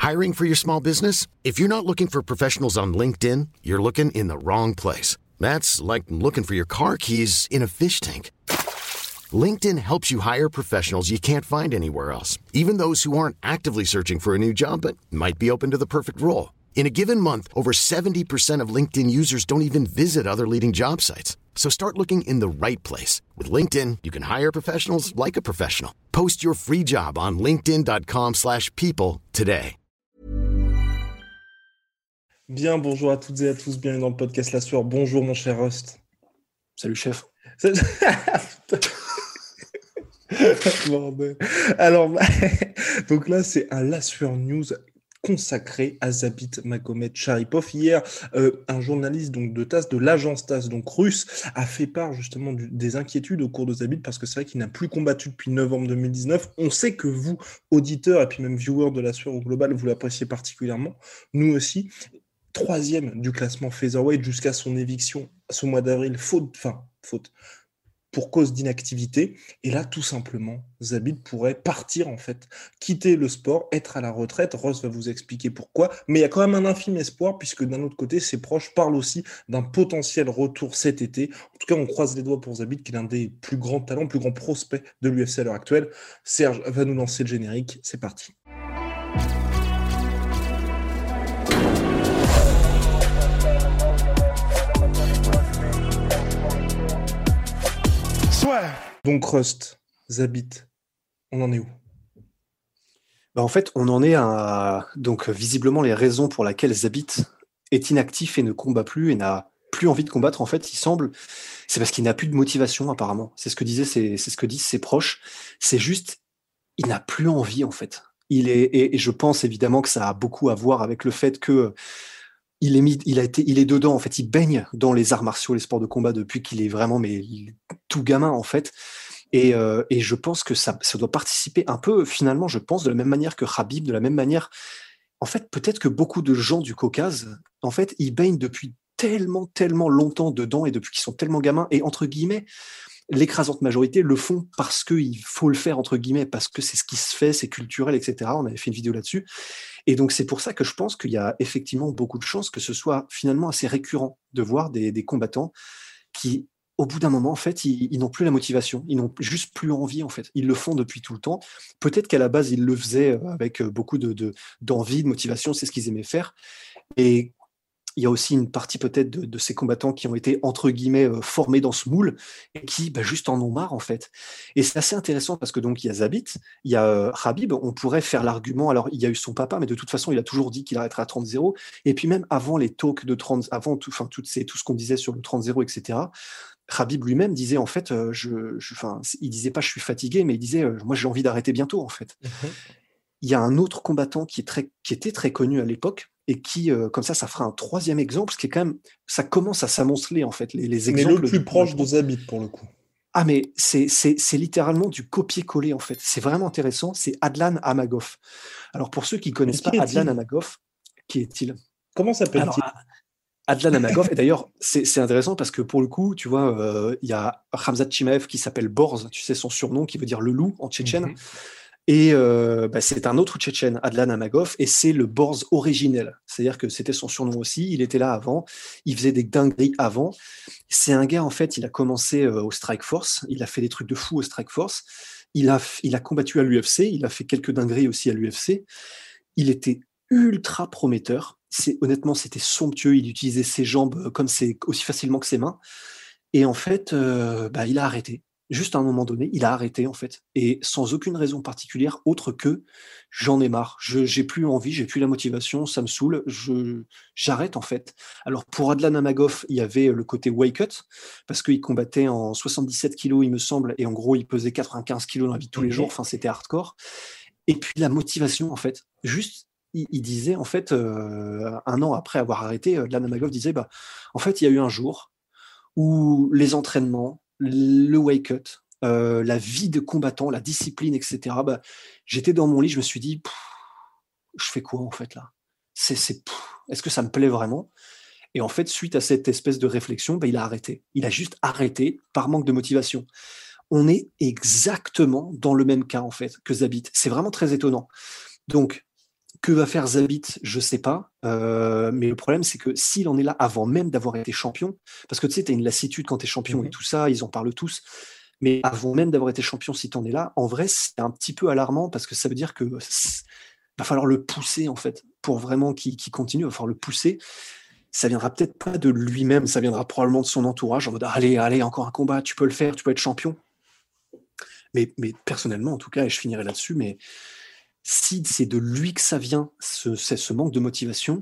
Hiring for your small business? If you're not looking for professionals on LinkedIn, you're looking in the wrong place. That's like looking for your car keys in a fish tank. LinkedIn helps you hire professionals you can't find anywhere else, even those who aren't actively searching for a new job but might be open to the perfect role. In a given month, over 70% of LinkedIn users don't even visit other leading job sites. So start looking in the right place. With LinkedIn, you can hire professionals like a professional. Post your free job on linkedin.com/people today. Bien, bonjour à toutes et à tous, bienvenue dans le podcast La Sueur. Bonjour mon cher Rust. Salut chef. Bordel. Alors, donc là, c'est un La Sueur News consacré à Zabit Magomed Sharipov. Hier, un journaliste donc de TASS, de l'agence TASS, donc russe, a fait part justement des inquiétudes au cours de Zabit, parce que c'est vrai qu'il n'a plus combattu depuis novembre 2019. On sait que vous, auditeurs et puis même viewers de La Sueur au global, vous l'appréciez particulièrement. Nous aussi. 3e du classement featherweight jusqu'à son éviction ce mois d'avril, faute, pour cause d'inactivité. Et là, tout simplement, Zabit pourrait partir, en fait, quitter le sport, être à la retraite. Ross va vous expliquer pourquoi. Mais il y a quand même un infime espoir, puisque d'un autre côté, ses proches parlent aussi d'un potentiel retour cet été. En tout cas, on croise les doigts pour Zabit, qui est l'un des plus grands talents, plus grands prospects de l'UFC à l'heure actuelle. Serge va nous lancer le générique. C'est parti. Donc Rust, Zabit, on en est où ? En fait, on en est à donc visiblement les raisons pour lesquelles Zabit est inactif et ne combat plus et n'a plus envie de combattre. En fait, il semble, c'est parce qu'il n'a plus de motivation apparemment. C'est ce que disent ses proches. C'est juste, il n'a plus envie en fait. Et je pense évidemment que ça a beaucoup à voir avec le fait que il est dedans en fait. Il baigne dans les arts martiaux, les sports de combat depuis qu'il est vraiment tout gamin en fait. Et je pense que ça doit participer un peu, finalement, je pense, de la même manière que Khabib, de la même manière. En fait, peut-être que beaucoup de gens du Caucase, en fait, ils baignent depuis tellement, tellement longtemps dedans et depuis qu'ils sont tellement gamins. Et entre guillemets, l'écrasante majorité le font parce qu'il faut le faire, entre guillemets, parce que c'est ce qui se fait, c'est culturel, etc. On avait fait une vidéo là-dessus. Et donc, c'est pour ça que je pense qu'il y a effectivement beaucoup de chances que ce soit finalement assez récurrent de voir des combattants qui, au bout d'un moment, en fait, ils n'ont plus la motivation, ils n'ont juste plus envie, en fait. Ils le font depuis tout le temps. Peut-être qu'à la base, ils le faisaient avec beaucoup d'envie, de motivation, c'est ce qu'ils aimaient faire. Et il y a aussi une partie peut-être de ces combattants qui ont été, entre guillemets, formés dans ce moule et qui juste en ont marre, en fait. Et c'est assez intéressant parce que donc il y a Zabit, il y a Khabib, on pourrait faire l'argument, alors il y a eu son papa, mais de toute façon, il a toujours dit qu'il arrêtera à 30-0. Et puis même avant les talks de 30, avant tout ce qu'on disait sur le 30-0, etc., Khabib lui-même disait, en fait, il disait pas je suis fatigué, mais il disait moi j'ai envie d'arrêter bientôt, en fait. Mm-hmm. Il y a un autre combattant qui était très connu à l'époque, et qui, comme ça fera un 3e exemple, ce qui est quand même, ça commence à s'amonceler, en fait, les exemples. Mais le plus proche de Zabit, pour le coup. Ah, mais c'est littéralement du copier-coller, en fait. C'est vraiment intéressant, c'est Adlan Amagov. Alors, pour ceux qui ne connaissent pas Adlan Amagov, qui est-il ? Comment s'appelle-t-il ? Adlan Amagov, et d'ailleurs, c'est intéressant parce que pour le coup, tu vois, il y a Khamzat Chimaev qui s'appelle Borz, tu sais son surnom, qui veut dire le loup en tchétchène. Mm-hmm. Et c'est un autre Tchétchène, Adlan Amagov, et c'est le Borz originel. C'est-à-dire que c'était son surnom aussi, il était là avant, il faisait des dingueries avant. C'est un gars, en fait, il a commencé au Strike Force, il a fait des trucs de fou au Strike Force, il a combattu à l'UFC, il a fait quelques dingueries aussi à l'UFC. Il était ultra prometteur. Honnêtement, c'était somptueux, il utilisait ses jambes aussi facilement que ses mains. Et en fait, il a arrêté. Juste à un moment donné, il a arrêté, en fait, et sans aucune raison particulière autre que j'en ai marre, j'ai plus envie, j'ai plus la motivation, ça me saoule, j'arrête, en fait. Alors pour Adlan Amagov, il y avait le côté weight cut, parce qu'il combattait en 77 kilos, il me semble, et en gros, il pesait 95 kilos dans la vie de tous les jours, enfin, c'était hardcore. Et puis la motivation, en fait, juste, il disait, en fait, 1 an après avoir arrêté, Adlan Amagov disait, en fait, il y a eu un jour où les entraînements, le weight cut, la vie de combattant, la discipline, etc. J'étais dans mon lit, je me suis dit, je fais quoi en fait là ? Est-ce que ça me plaît vraiment ? Et en fait, suite à cette espèce de réflexion, il a arrêté. Il a juste arrêté par manque de motivation. On est exactement dans le même cas en fait que Zabit. C'est vraiment très étonnant. Donc, Que va faire Zabit, je sais pas. Mais le problème, c'est que s'il en est là avant même d'avoir été champion, parce que tu sais, tu as une lassitude quand tu es champion et tout ça, ils en parlent tous. Mais avant même d'avoir été champion, si tu en es là, en vrai, c'est un petit peu alarmant parce que ça veut dire que va falloir le pousser, en fait, pour vraiment qu'il continue. Il va falloir le pousser. Ça viendra peut-être pas de lui-même, ça viendra probablement de son entourage en mode allez, encore un combat, tu peux le faire, tu peux être champion. Mais personnellement, en tout cas, et je finirai là-dessus, mais si c'est de lui que ça vient, ce manque de motivation,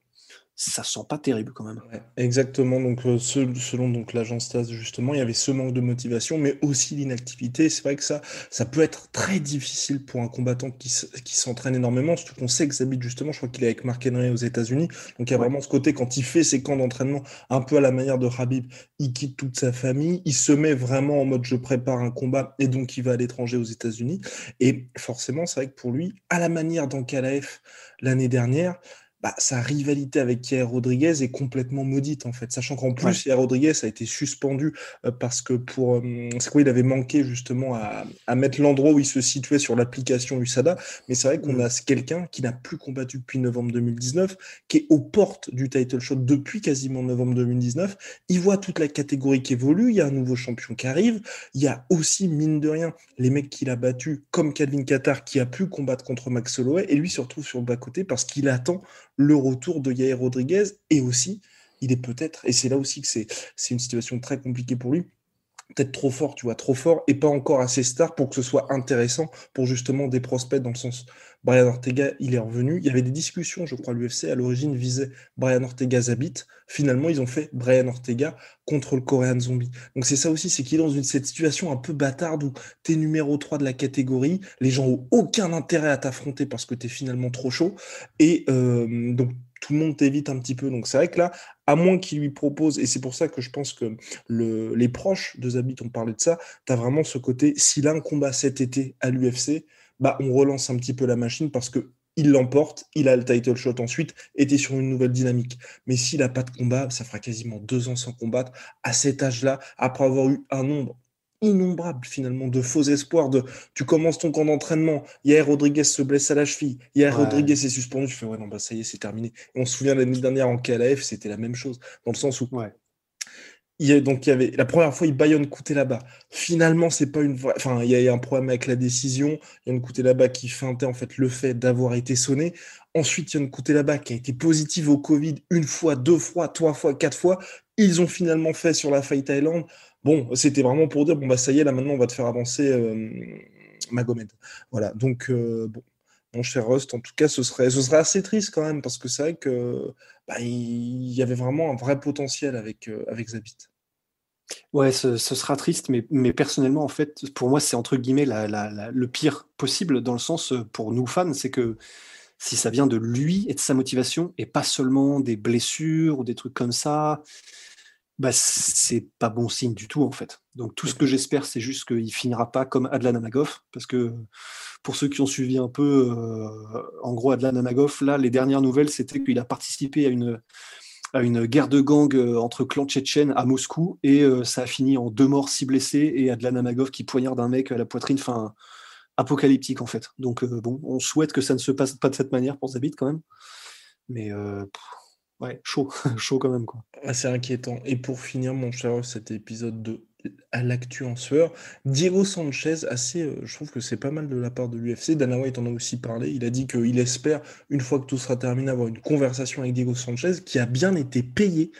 ça sent pas terrible quand même. Ouais, exactement. Donc, selon donc l'agence TAS, justement, il y avait ce manque de motivation, mais aussi l'inactivité. C'est vrai que ça peut être très difficile pour un combattant qui s'entraîne énormément. Surtout qu'on sait que Zabit, justement, je crois qu'il est avec Mark Henry aux États-Unis. Donc, il y a Ouais. vraiment ce côté, quand il fait ses camps d'entraînement, un peu à la manière de Khabib, il quitte toute sa famille, il se met vraiment en mode je prépare un combat et donc il va à l'étranger aux États-Unis. Et forcément, c'est vrai que pour lui, à la manière d'Ankalaev l'année dernière, bah, sa rivalité avec Yair Rodriguez est complètement maudite en fait, sachant qu'en Ouais. plus Yair Rodriguez a été suspendu parce que c'est quoi, il avait manqué justement à mettre l'endroit où il se situait sur l'application USADA, mais c'est vrai qu'on a quelqu'un qui n'a plus combattu depuis novembre 2019, qui est aux portes du title shot depuis quasiment novembre 2019, il voit toute la catégorie qui évolue, il y a un nouveau champion qui arrive, il y a aussi mine de rien les mecs qu'il a battus comme Calvin Kattar qui a pu combattre contre Max Holloway et lui se retrouve sur le bas-côté parce qu'il attend le retour de Yair Rodriguez et aussi, il est peut-être, et c'est là aussi que c'est une situation très compliquée pour lui, peut-être trop fort, tu vois, trop fort et pas encore assez star pour que ce soit intéressant pour justement des prospects dans le sens. Brian Ortega, il est revenu. Il y avait des discussions, je crois, l'UFC à l'origine visait Brian Ortega Zabit. Finalement, ils ont fait Brian Ortega contre le Korean Zombie. Donc c'est ça aussi, c'est qu'il est dans cette situation un peu bâtarde où t'es numéro 3 de la catégorie, les gens ont aucun intérêt à t'affronter parce que t'es finalement trop chaud et donc tout le monde t'évite un petit peu. Donc c'est vrai que là, à moins qu'il lui propose, et c'est pour ça que je pense que les proches de Zabit ont parlé de ça, tu as vraiment ce côté, s'il a un combat cet été à l'UFC, bah on relance un petit peu la machine parce que il l'emporte, il a le title shot ensuite, et t'es sur une nouvelle dynamique. Mais s'il n'a pas de combat, ça fera quasiment 2 ans sans combattre, à cet âge-là, après avoir eu un nombre innombrable finalement de faux espoirs de tu commences ton camp d'entraînement, Yair Rodriguez se blesse à la cheville, Yair Ouais. Rodriguez est suspendu, je fais ouais non bah ça y est c'est terminé. Et on se souvient l'année dernière en KLAF, c'était la même chose, dans le sens où Ouais. donc il y avait la première fois il Bayonne coûtait là-bas. Finalement c'est pas une vraie, enfin il y a un problème avec la décision. Yann Couté là-bas qui feintait en fait le fait d'avoir été sonné. Ensuite Yann Couté là-bas qui a été positif au Covid une fois, 2 fois, 3 fois, 4 fois. Ils ont finalement fait sur la Fight Island. Bon c'était vraiment pour dire bon bah ça y est là maintenant on va te faire avancer Magomed. Voilà donc bon. Mon cher Rust, en tout cas, ce serait assez triste quand même, parce que c'est vrai que bah, il y avait vraiment un vrai potentiel avec Zabit. Ouais, ce sera triste, mais personnellement, en fait, pour moi, c'est entre guillemets le pire possible, dans le sens, pour nous fans, c'est que si ça vient de lui et de sa motivation, et pas seulement des blessures ou des trucs comme ça, bah, c'est pas bon signe du tout, en fait. Donc tout ce que j'espère, c'est juste qu'il finira pas comme Adlan Amagov, parce que pour ceux qui ont suivi un peu, en gros, Adlan Amagov, là, les dernières nouvelles, c'était qu'il a participé à une guerre de gang entre clans tchétchènes à Moscou, et ça a fini en 2 morts, 6 blessés, et Adlan Amagov qui poignarde un mec à la poitrine, enfin, apocalyptique en fait. Donc bon, on souhaite que ça ne se passe pas de cette manière pour Zabit quand même, mais ouais, chaud, chaud quand même quoi. Assez inquiétant. Et pour finir, mon cher, cet épisode de à l'actu en sueur, Diego Sanchez, je trouve que c'est pas mal de la part de l'UFC. Dana White en a aussi parlé. Il a dit qu'il espère, une fois que tout sera terminé, avoir une conversation avec Diego Sanchez, qui a bien été payé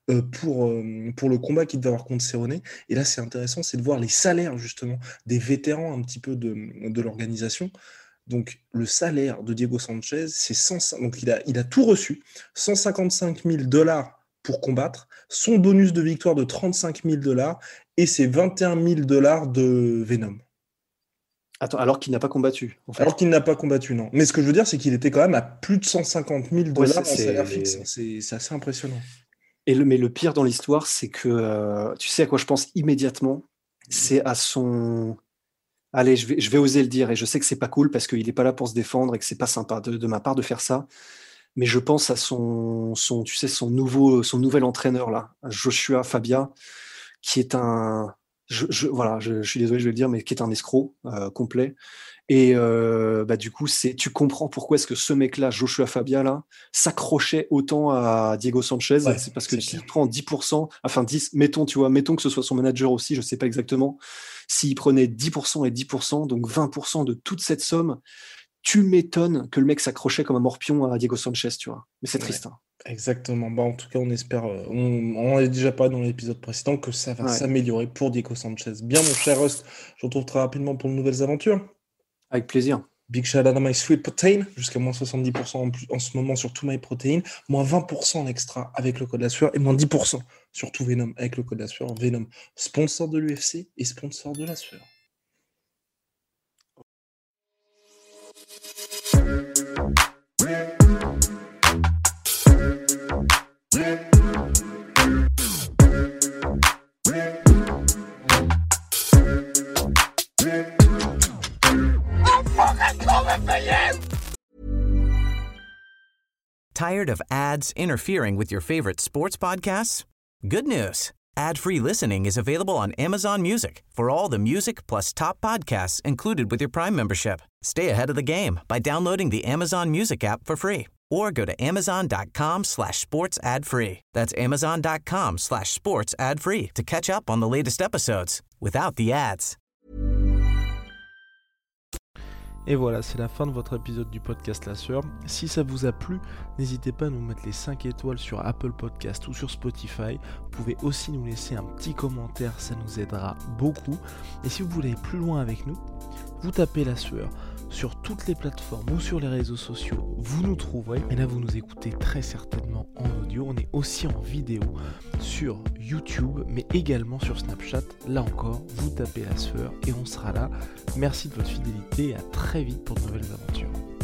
pour le combat qu'il devait avoir contre Cerrone. Et là, c'est intéressant, c'est de voir les salaires, justement, des vétérans un petit peu de l'organisation. Donc, le salaire de Diego Sanchez, c'est 105, donc il a tout reçu, 155 000 dollars pour combattre, son bonus de victoire de 35 000 dollars et ses 21 000 dollars de Venom. Attends, alors qu'il n'a pas combattu en Alors fait. qu'il n'a pas combattu, non. Mais ce que je veux dire, c'est qu'il était quand même à plus de 150 000 Ouais, dollars en salaire fixe. C'est assez impressionnant. mais le pire dans l'histoire, c'est que tu sais à quoi je pense immédiatement, c'est à son. Allez, je vais oser le dire, et je sais que c'est pas cool parce qu'il est pas là pour se défendre et que c'est pas sympa de ma part de faire ça. Mais je pense à tu sais, son nouvel entraîneur là, Joshua Fabia, qui est un Voilà, je suis désolé, je vais le dire, mais qui est un escroc complet. Et du coup, tu comprends pourquoi est-ce que ce mec-là, Joshua Fabia, là, s'accrochait autant à Diego Sanchez. Ouais, c'est parce que c'est s'il clair. prend 10%, enfin 10, mettons que ce soit son manager aussi, je sais pas exactement, s'il prenait 10% et 10%, donc 20% de toute cette somme, tu m'étonnes que le mec s'accrochait comme un morpion à Diego Sanchez, tu vois. Mais c'est Ouais, triste, hein. exactement. Bah, en tout cas, on espère, on en a déjà parlé dans l'épisode précédent, que ça va Ouais, s'améliorer pour Diego Sanchez. Bien, mon cher Rust, je te retrouve très rapidement pour de nouvelles aventures. avec plaisir. Big shout out à My Sweet Protein, jusqu'à moins 70% en ce moment sur tout My Protein, moins 20% en extra avec le code la sueur, et moins 10% sur tout Venom avec le code la sueur. Venom, sponsor de l'UFC et sponsor de la sueur. Tired of ads interfering with your favorite sports podcasts? Good news. Ad-free listening is available on Amazon Music for all the music plus top podcasts included with your Prime membership. Stay ahead of the game by downloading the Amazon Music app for free or go to amazon.com/sports ad free. That's amazon.com/sports ad free to catch up on the latest episodes without the ads. Et voilà, c'est la fin de votre épisode du podcast La Sueur. Si ça vous a plu, n'hésitez pas à nous mettre les 5 étoiles sur Apple Podcast ou sur Spotify. Vous pouvez aussi nous laisser un petit commentaire, ça nous aidera beaucoup. Et si vous voulez aller plus loin avec nous, vous tapez La Sueur sur toutes les plateformes ou sur les réseaux sociaux, vous nous trouverez. Et là, vous nous écoutez très certainement en audio. On est aussi en vidéo sur YouTube, mais également sur Snapchat. Là encore, vous tapez La Sueur et on sera là. Merci de votre fidélité et à très vite pour de nouvelles aventures.